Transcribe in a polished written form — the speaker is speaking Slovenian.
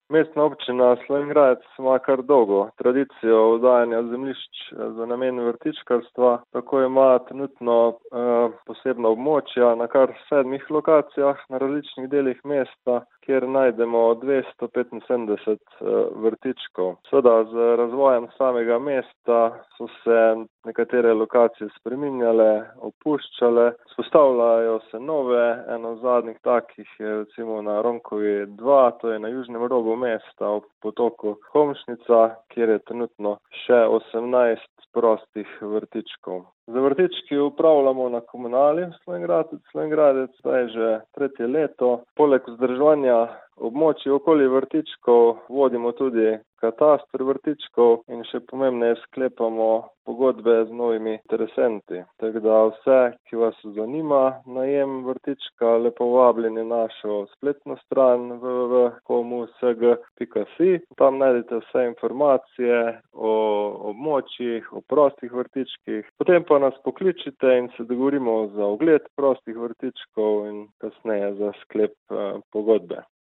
Mestna občina Slovenj Gradec ima kar dolgo tradicijo oddajanja zemljišč za namen vrtičkarstva. Tako ima trenutno posebna območja na kar 7 lokacijah na različnih delih mesta, kjer najdemo 275 vrtičkov. Seveda z razvojem samega mesta so se nekatere lokacije spreminjale, opuščale, vzpostavljajo se nove. Eno zadnjih takih je recimo na Ronkovi 2, to je na južnem robu mesta ob potoku Homšnica, kjer je trenutno še 18 prostih vrtičkov. Z vrtički upravljamo na komunali Slovenj Gradec, zdaj že 3. leto. Poleg vzdrževanja območij okoli vrtičkov vodimo tudi kataster vrtičkov in še pomembneje sklepamo pogodbe z novimi interesenti. Tako da vse, ki vas zanima najem vrtička, lepo vabljeni na našo spletno stran www.komusg.si. Tam najdete vse informacije o območjih, o prostih vrtičkih. Potem pa nas pokličite in se dogovorimo za ogled prostih vrtičkov in kasneje za sklep pogodbe.